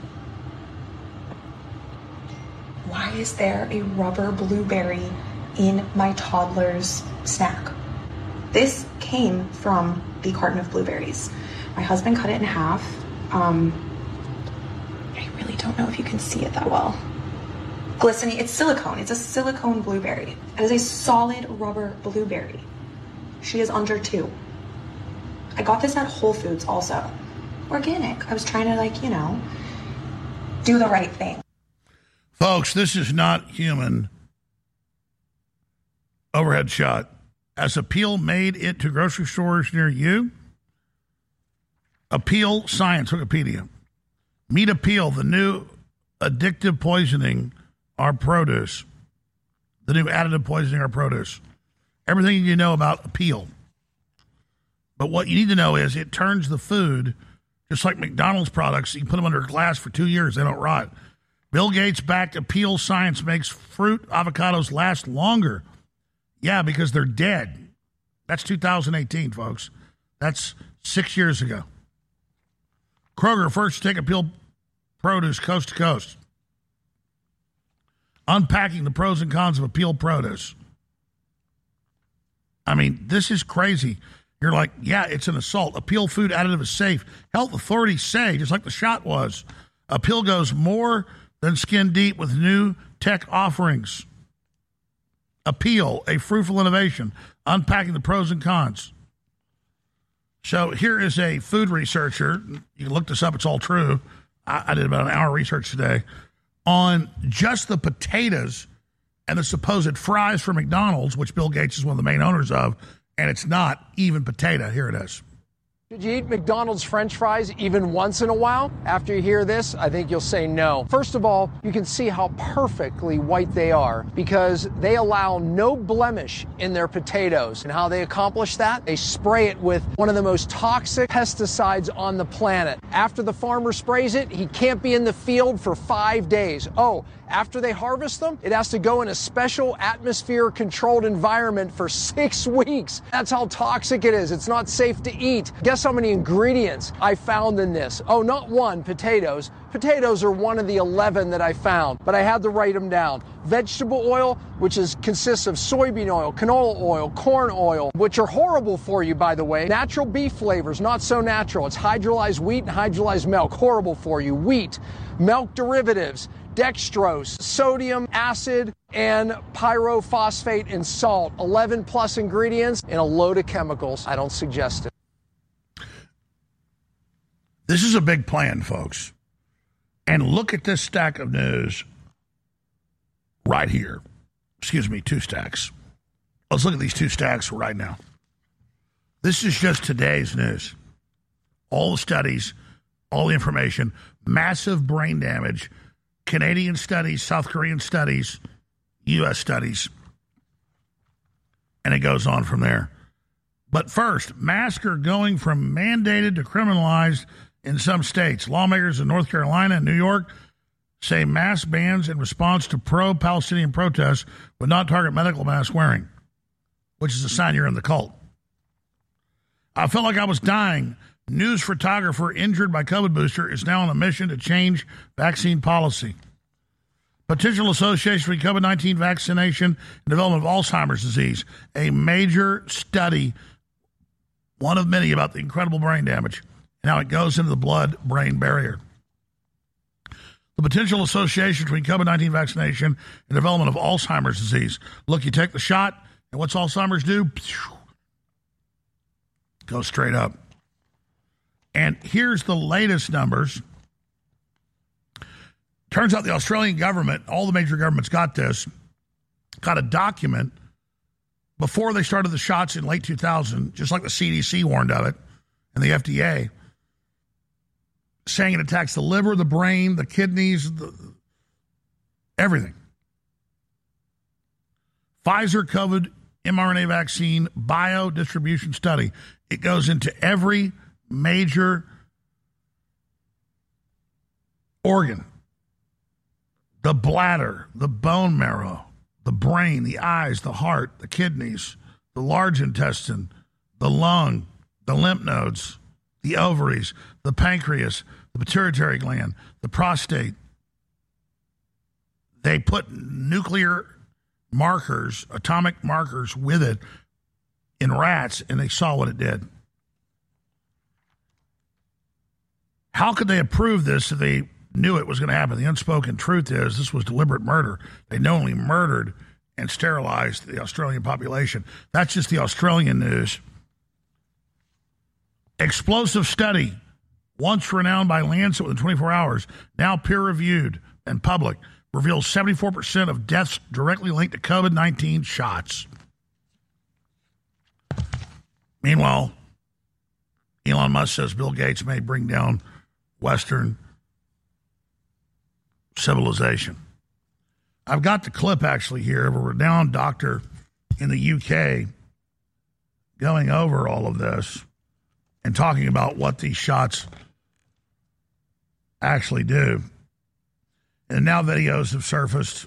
why is there a rubber blueberry in my toddler's snack? This came from the carton of blueberries. My husband cut it in half. Um, I really don't know if you can see it that well. Glistening, it's silicone. It's a silicone blueberry. It is a solid rubber blueberry. She is under two. I got this at Whole Foods also. Organic. I was trying to, like, you know, do the right thing. Folks, this is not human. Overhead shot. Has Apeel made it to grocery stores near you? Apeel Science, Wikipedia. Meet Apeel, the new addictive poisoning our produce. The new additive poisoning our produce. Everything you know about Apeel. But what you need to know is it turns the food, just like McDonald's products, you can put them under glass for two years, they don't rot. Bill Gates backed Apeel Science makes fruit avocados last longer. Yeah, because they're dead. That's two thousand eighteen, folks. That's six years ago. Kroger first to take Apeel produce coast to coast. Unpacking the pros and cons of Apeel produce. I mean, this is crazy. You're like, yeah, it's an assault. Apeel food additive is safe. Health authorities say, just like the shot was, Apeel goes more than skin deep with new tech offerings. Apeel, a fruitful innovation, unpacking the pros and cons. So here is a food researcher. You can look this up. It's all true. I, I did about an hour research today on just the potatoes and the supposed fries for McDonald's, which Bill Gates is one of the main owners of, and it's not even potato. Here it is. Should you eat McDonald's French fries even once in a while? After you hear this, I think you'll say no. First of all, you can see how perfectly white they are because they allow no blemish in their potatoes. And how they accomplish that? They spray it with one of the most toxic pesticides on the planet. After the farmer sprays it, he can't be in the field for five days. Oh, after they harvest them, it has to go in a special atmosphere-controlled environment for six weeks. That's how toxic it is. It's not safe to eat. Guess how many ingredients I found in this? Oh, not one, potatoes. Potatoes are one of the eleven that I found, but I had to write them down. Vegetable oil, which is consists of soybean oil, canola oil, corn oil, which are horrible for you, by the way. Natural beef flavors, not so natural. It's hydrolyzed wheat and hydrolyzed milk, horrible for you. Wheat, milk derivatives, dextrose, sodium, acid, and pyrophosphate and salt. eleven plus ingredients and a load of chemicals. I don't suggest it. This is a big plan, folks. And look at this stack of news right here. Excuse me, two stacks. Let's look at these two stacks right now. This is just today's news. All the studies, all the information, massive brain damage, Canadian studies, South Korean studies, U S studies, and it goes on from there. But first, masks are going from mandated to criminalized in some states. Lawmakers in North Carolina and New York say mask bans in response to pro-Palestinian protests would not target medical mask wearing, which is a sign you're in the cult. I felt like I was dying. News photographer injured by COVID booster is now on a mission to change vaccine policy. Potential association between COVID nineteen vaccination and development of Alzheimer's disease. A major study, one of many, about the incredible brain damage and how it goes into the blood-brain barrier. The potential association between COVID nineteen vaccination and development of Alzheimer's disease. Look, you take the shot, and what's Alzheimer's do? Goes straight up. And here's the latest numbers. Turns out the Australian government, all the major governments got this, got a document before they started the shots in late two thousand, just like the C D C warned of it, and the F D A, saying it attacks the liver, the brain, the kidneys, the, everything. Pfizer COVID mRNA vaccine biodistribution study. It goes into every major organ. The bladder, the bone marrow, the brain, the eyes, the heart, the kidneys, the large intestine, the lung, the lymph nodes, the ovaries, the pancreas, the pituitary gland, the prostate. They put nuclear markers, atomic markers with it in rats, and they saw what it did. How could they approve this if they knew it was going to happen? The unspoken truth is this was deliberate murder. They knowingly murdered and sterilized the Australian population. That's just the Australian news. Explosive study, once renowned by Lancet within twenty-four hours, now peer-reviewed and public, reveals seventy-four percent of deaths directly linked to COVID nineteen shots. Meanwhile, Elon Musk says Bill Gates may bring down Western civilization. I've got the clip actually here of a renowned doctor in the U K going over all of this and talking about what these shots actually do. And now videos have surfaced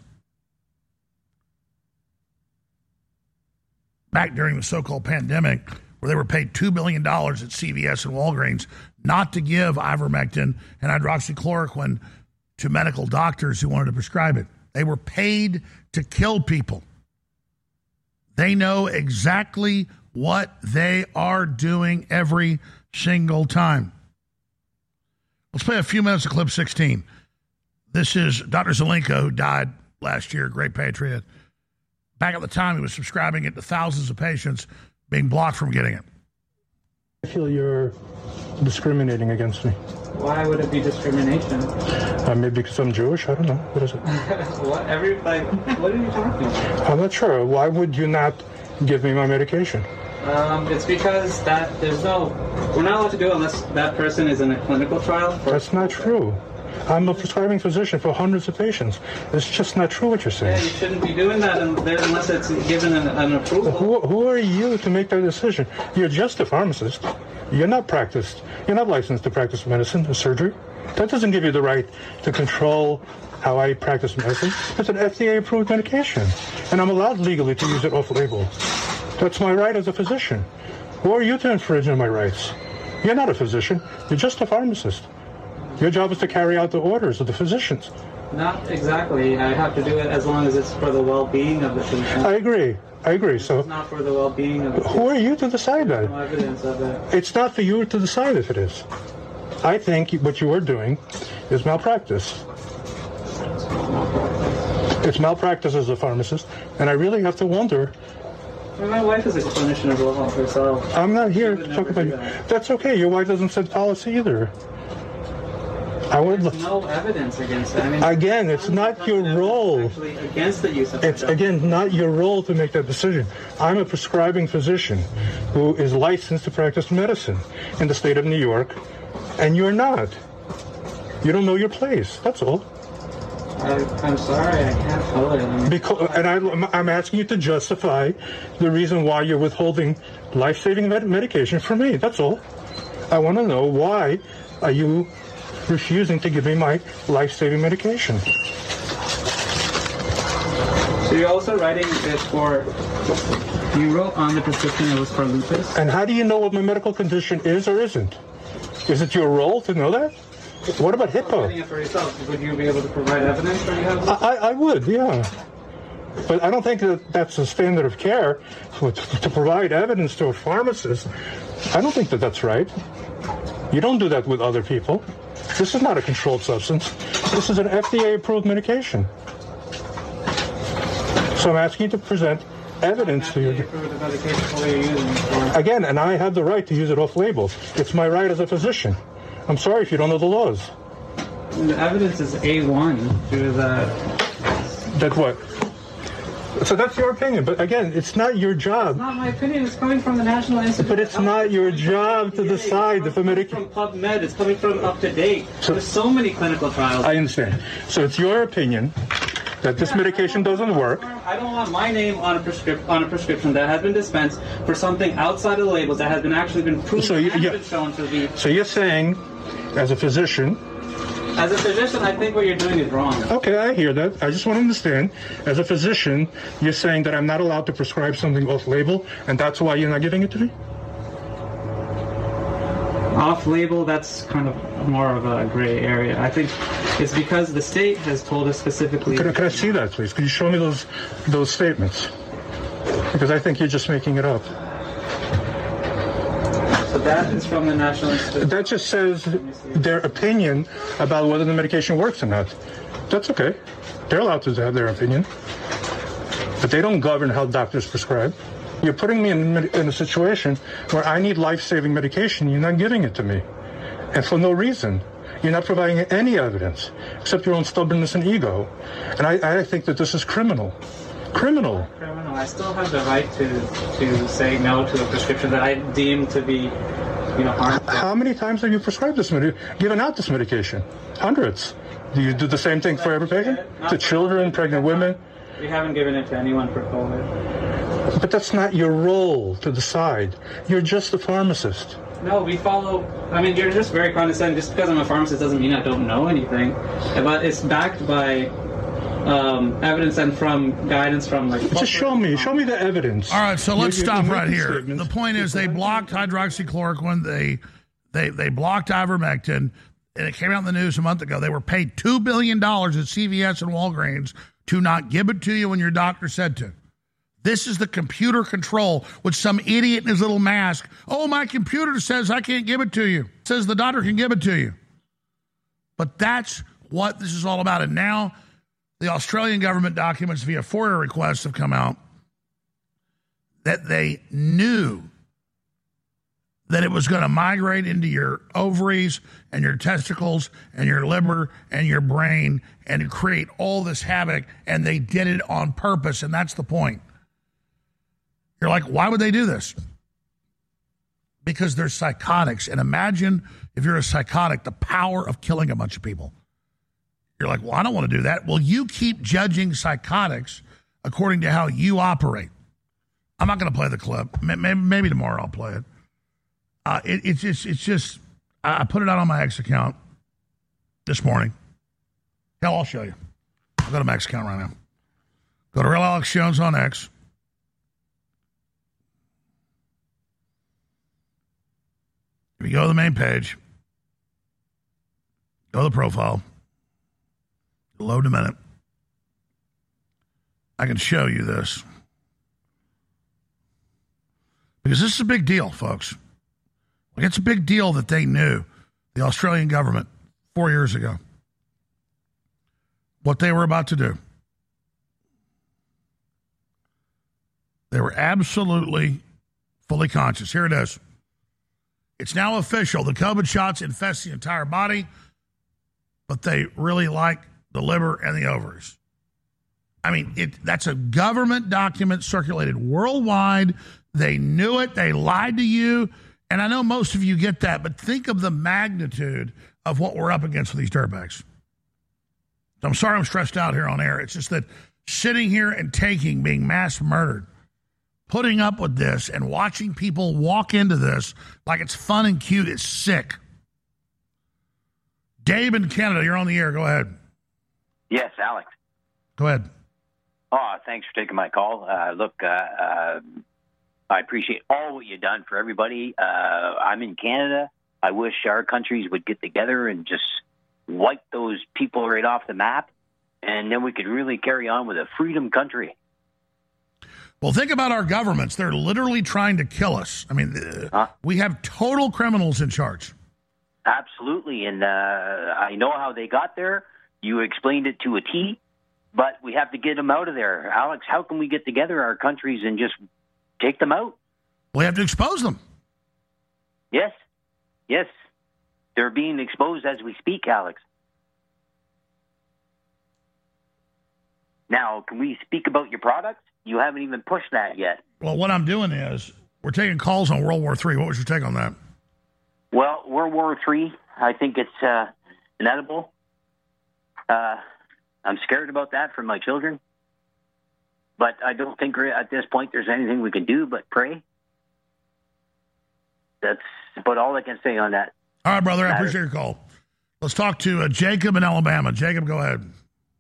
back during the so-called pandemic where they were paid two billion dollars at C V S and Walgreens not to give ivermectin and hydroxychloroquine to medical doctors who wanted to prescribe it. They were paid to kill people. They know exactly what they are doing every single time. Let's play a few minutes of clip sixteen. This is Doctor Zelenko, who died last year, great patriot. Back at the time, he was subscribing it to thousands of patients being blocked from getting it. I feel you're discriminating against me. Why would it be discrimination? Uh, maybe because I'm Jewish? I don't know. What is it? What every like? What are you talking about? I'm not sure. Why would you not give me my medication? Um, it's because that there's no, we're not allowed to do it unless that person is in a clinical trial. That's not true. I'm a prescribing physician for hundreds of patients. It's just not true what you're saying. Yeah, you shouldn't be doing that unless it's given an, an approval. Who, who are you to make that decision? You're just a pharmacist. You're not practiced. You're not licensed to practice medicine or surgery. That doesn't give you the right to control how I practice medicine. It's an F D A-approved medication, and I'm allowed legally to use it off-label. That's my right as a physician. Who are you to infringe on my rights? You're not a physician. You're just a pharmacist. Your job is to carry out the orders of the physicians. Not exactly. I have to do it as long as it's for the well-being of the patient. I agree. I agree. So it's not for the well-being of the patient. Who are you to decide that? No evidence of it. It's not for you to decide if it is. I think what you are doing is malpractice. It's malpractice as a pharmacist, and I really have to wonder. Well, my wife is a clinician as well herself. I'm not here to talk about you. That. That's okay. Your wife doesn't set policy either. I would There's no evidence against it. I mean, again, it's not your role. Actually against the use of it's again not your role to make that decision. I'm a prescribing physician who is licensed to practice medicine in the state of New York, and you're not. You don't know your place. That's all. I, I'm sorry, I can't fill it. I mean, because, and I, I'm asking you to justify the reason why you're withholding life-saving med- medication from me. That's all. I want to know why are you refusing to give me my life-saving medication. So you're also writing it for, you wrote on the prescription it was for lupus? And how do you know what my medical condition is or isn't? Is it your role to know that? What about HIPAA? Writing it for yourself, would you be able to provide evidence that you have? I, I would, yeah. But I don't think that that's a standard of care to, to provide evidence to a pharmacist. I don't think that that's right. You don't do that with other people. This is not a controlled substance. This is an F D A-approved medication. So I'm asking you to present evidence to you. Again, and I have the right to use it off-label. It's my right as a physician. I'm sorry if you don't know the laws. The evidence is A one to the... That what? So that's your opinion, but again, it's not your job. It's not my opinion, it's coming from the National Institute. But it's not your job to decide if a medication... It's coming from PubMed, it's coming from up-to-date. So, there's so many clinical trials. I understand. So it's your opinion that this yeah, medication doesn't work. I don't want my name on a, prescrip- on a prescription that has been dispensed for something outside of the labels that has been actually been proven so you, and yeah. been shown to be... So you're saying, as a physician... As a physician, I think what you're doing is wrong. Okay, I hear that. I just want to understand. As a physician, you're saying that I'm not allowed to prescribe something off-label, and that's why you're not giving it to me? Off-label, that's kind of more of a gray area. I think it's because the state has told us specifically... Can, can I see that, please? Can you show me those those statements? Because I think you're just making it up. So that is from the National Institute. That just says their opinion about whether the medication works or not. That's okay. They're allowed to have their opinion. But they don't govern how doctors prescribe. You're putting me in, in a situation where I need life-saving medication. You're not giving it to me. And for no reason. You're not providing any evidence, except your own stubbornness and ego. And I, I think that this is criminal. Criminal. Criminal. I still have the right to to say no to a prescription that I deem to be, you know, harmful. How many times have you prescribed this medication, given out this medication? Hundreds. Do you do the same thing for every patient? To children, pregnant women? We haven't given it to anyone for COVID. But that's not your role to decide. You're just a pharmacist. No, we follow... I mean, you're just very condescending. Just because I'm a pharmacist doesn't mean I don't know anything. But it's backed by um, evidence and from guidance from, like... Just show me. Show me the evidence. All right, so let's You- you- stop you right make here. statements. The point is they blocked hydroxychloroquine. They, they, they blocked ivermectin. And it came out in the news a month ago. They were paid two billion dollars at C V S and Walgreens to not give it to you when your doctor said to. This is the computer control with some idiot in his little mask. Oh, my computer says I can't give it to you. It says the doctor can give it to you. But that's what this is all about. And now the Australian government documents via FOIA requests have come out that they knew that it was going to migrate into your ovaries and your testicles and your liver and your brain and create all this havoc, and they did it on purpose, and that's the point. You're like, why would they do this? Because they're psychotics, and imagine if you're a psychotic, the power of killing a bunch of people. You're like, well, I don't want to do that. Well, you keep judging psychotics according to how you operate. I'm not going to play the clip. Maybe, maybe tomorrow I'll play it. Uh, it, it's just, it's just, I put it out on my X account this morning. Hell, I'll show you. I'll go to my X account right now. Go to Real Alex Jones on X. If you go to the main page, go to the profile, load a minute. I can show you this. Because this is a big deal, folks. Like, it's a big deal that they knew, the Australian government, four years ago, what they were about to do. They were absolutely fully conscious. Here it is. It's now official. The COVID shots infest the entire body, but they really like the liver and the ovaries. I mean, it, that's a government document circulated worldwide. They knew it. They lied to you. And I know most of you get that, but think of the magnitude of what we're up against with these dirtbags. I'm sorry I'm stressed out here on air. It's just that sitting here and taking, being mass murdered, putting up with this and watching people walk into this like it's fun and cute is sick. Dave in Canada, you're on the air. Go ahead. Yes, Alex. Go ahead. Oh, thanks for taking my call. Uh, look, uh, uh, I appreciate all what you've done for everybody. Uh, I'm in Canada. I wish our countries would get together and just wipe those people right off the map, and then we could really carry on with a freedom country. Well, think about our governments. They're literally trying to kill us. I mean, huh? We have total criminals in charge. Absolutely, and uh, I know how they got there. You explained it to a T, but we have to get them out of there. Alex, how can we get together, our countries, and just take them out? We have to expose them. Yes. Yes. They're being exposed as we speak, Alex. Now, can we speak about your products? You haven't even pushed that yet. Well, what I'm doing is we're taking calls on World War Three. What was your take on that? Well, World War Three, I think it's uh, inedible. Uh, I'm scared about that for my children. But I don't think at this point there's anything we can do but pray. That's about all I can say on that. All right, brother. I appreciate your call. Let's talk to uh, Jacob in Alabama. Jacob, go ahead.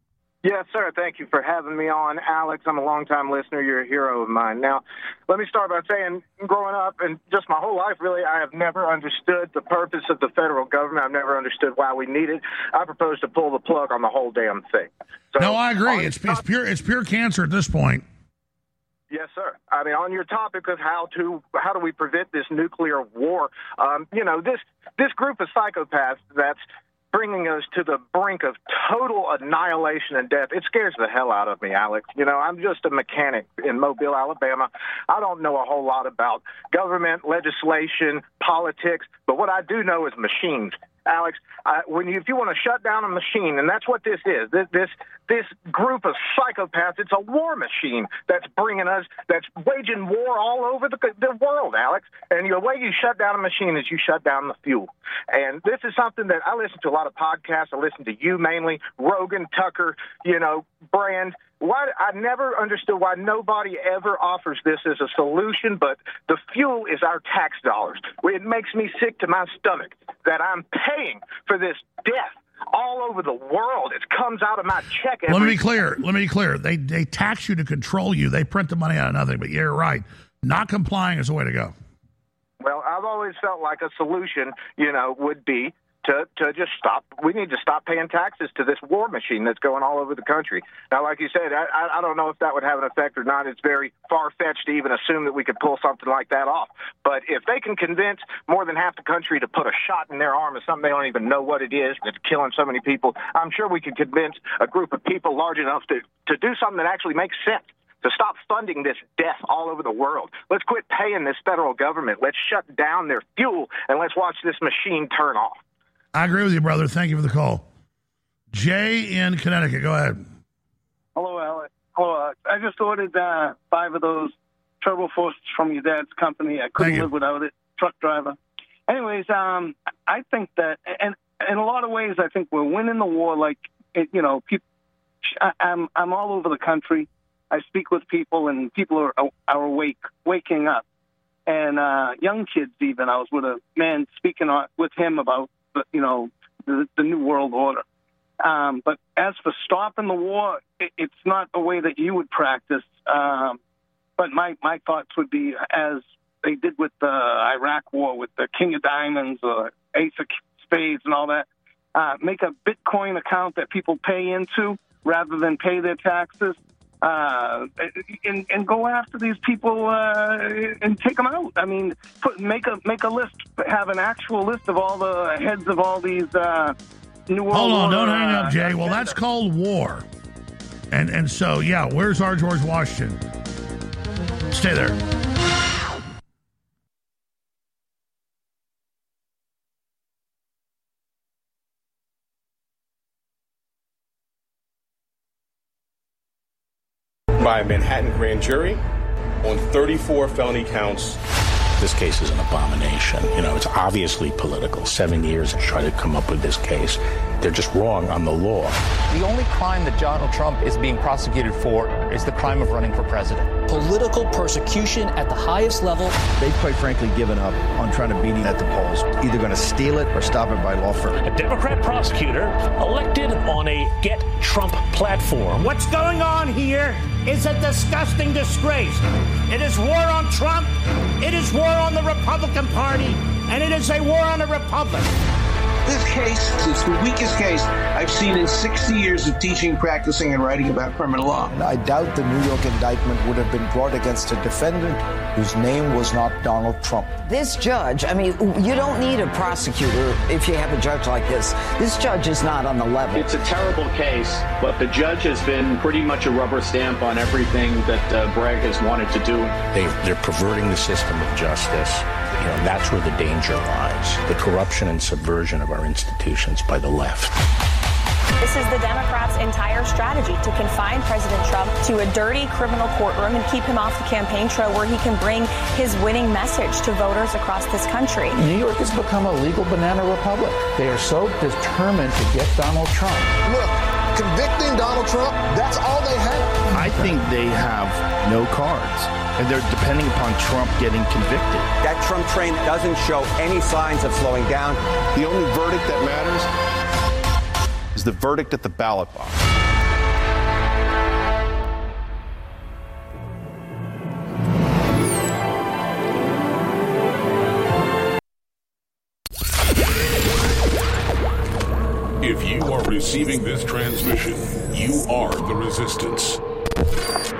Yes, sir. Thank you for having me on, Alex. I'm a longtime listener. You're a hero of mine. Now, let me start by saying, growing up and just my whole life, really, I have never understood the purpose of the federal government. I've never understood why we need it. I propose to pull the plug on the whole damn thing. So, no, I agree. It's, it's pure. It's pure cancer at this point. Yes, sir. I mean, on your topic of how to how do we prevent this nuclear war, um, you know, this this group of psychopaths that's bringing us to the brink of total annihilation and death. It scares the hell out of me, Alex. You know, I'm just a mechanic in Mobile, Alabama. I don't know a whole lot about government, legislation, politics, but what I do know is machines. Alex, uh, when you, if you want to shut down a machine, and that's what this is, this, this this group of psychopaths, it's a war machine that's bringing us, that's waging war all over the, the world, Alex. And the way you shut down a machine is you shut down the fuel. And this is something that I listen to a lot of podcasts. I listen to you mainly, Rogan, Tucker, you know, Brand. Why I never understood why nobody ever offers this as a solution, but the fuel is our tax dollars. It makes me sick to my stomach that I'm paying for this death all over the world. It comes out of my check every Let me be clear. Let me be clear. They they tax you to control you. They print the money out of nothing. But you're right. Not complying is the way to go. Well, I've always felt like a solution, you know, would be to, to just stop. We need to stop paying taxes to this war machine that's going all over the country. Now, like you said, I, I don't know if that would have an effect or not. It's very far-fetched to even assume that we could pull something like that off. But if they can convince more than half the country to put a shot in their arm of something they don't even know what it is that's killing so many people, I'm sure we could convince a group of people large enough to, to do something that actually makes sense. To stop funding this death all over the world. Let's quit paying this federal government. Let's shut down their fuel, and let's watch this machine turn off. I agree with you, brother. Thank you for the call. Jay in Connecticut, go ahead. Hello, Alex. Hello, Alex. I just ordered uh, five of those Turbo Forces from your dad's company. I couldn't live without it. Truck driver. Anyways, um, I think that, and in a lot of ways, I think we're winning the war. Like, it, you know, people. I, I'm I'm all over the country. I speak with people, and people are are awake, waking up, and uh, young kids even. I was with a man speaking on, with him about you know, the, the New World Order. Um, but as for stopping the war, it, it's not a way that you would practice. Um, but my, my thoughts would be, as they did with the Iraq war, with the King of Diamonds or Ace of Spades and all that, uh, make a Bitcoin account that people pay into rather than pay their taxes. Uh, and, and go after these people uh, and take them out. I mean, put, make a make a list, have an actual list of all the heads of all these uh, New World Hold on, Order, don't hang up, uh, Jay. Well, that's called war. And and so, yeah, where's our George Washington? Stay there. By a Manhattan grand jury on thirty-four felony counts. This case is an abomination. You know, it's obviously political. Seven years to try to come up with this case. They're just wrong on the law. The only crime that Donald Trump is being prosecuted for is the crime of running for president. Political persecution at the highest level. They've quite frankly given up on trying to beat him at the polls. Either going to steal it or stop it by law firm. A Democrat prosecutor elected on a Get Trump platform. What's going on here is a disgusting disgrace. It is war on Trump. It is war on the Republican Party. And it is a war on the Republic. This case is the weakest case I've seen in sixty years of teaching, practicing, and writing about criminal law. I doubt the New York indictment would have been brought against a defendant whose name was not Donald Trump. This judge, I mean, you don't need a prosecutor if you have a judge like this. This judge is not on the level. It's a terrible case, but the judge has been pretty much a rubber stamp on everything that uh, Bragg has wanted to do. They, they're perverting the system of justice. You know, that's where the danger lies. The corruption and subversion of our institutions by the left. This is the Democrats' entire strategy, to confine President Trump to a dirty criminal courtroom and keep him off the campaign trail where he can bring his winning message to voters across this country. New York has become a legal banana republic. They are so determined to get Donald Trump. Look, convicting Donald Trump, that's all they have. I think they have no cards, and they're depending upon Trump getting convicted. That Trump train doesn't show any signs of slowing down. The only verdict that matters is the verdict at the ballot box. receiving this transmission. You are the resistance.